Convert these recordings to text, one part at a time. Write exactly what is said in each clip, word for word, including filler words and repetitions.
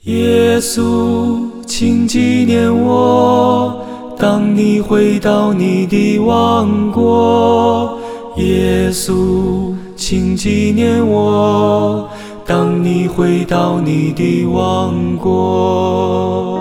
耶稣，请纪念我，当你回到你的王国。耶稣，请纪念我，当你回到你的王国。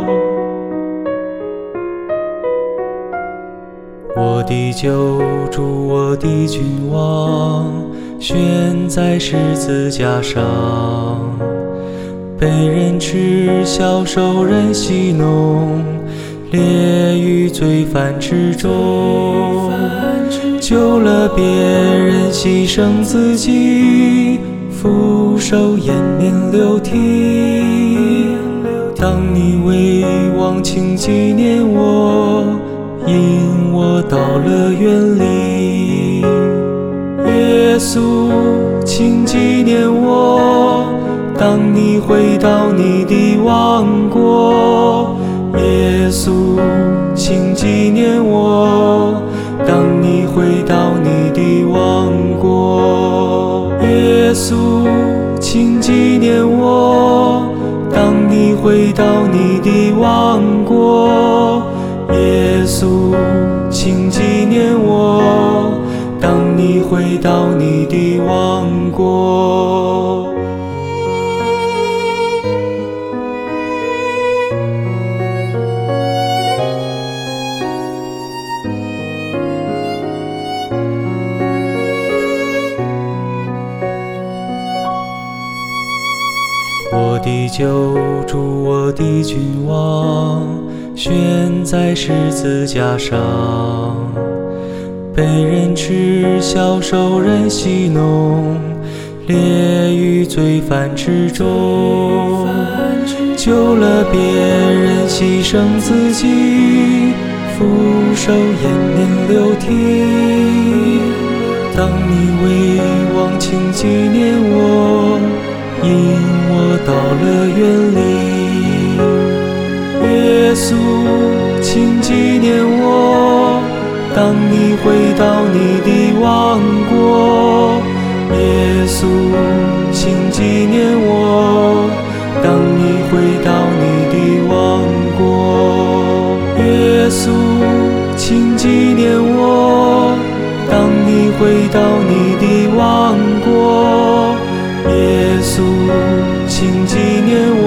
我的救主，我的君王，悬在十字架上，被人耻笑，受人戏弄，列于罪犯之中，救了别人，牺牲自己，俯首掩面流涕。当你为王，请纪念我，因我到了园里。耶稣，请纪念我，当你回到你的王国。耶稣，请纪念我，当你回到你的王国。耶稣，请纪念我，当你回到你的王国。耶稣，请纪念我，当你回到你的王国。我的救主，我的君王，悬在十字架上，被人耻笑，受人戏弄，列于罪犯之中，救了别人，牺牲自己，俯首掩面流涕。当你为王，请纪念我，因我到了园里。耶稣，请纪念我，当你回到你的王国。耶稣，请纪念我，当你回到你的王国。耶稣，请纪念我，当你回到你的王国。耶稣，请纪念我。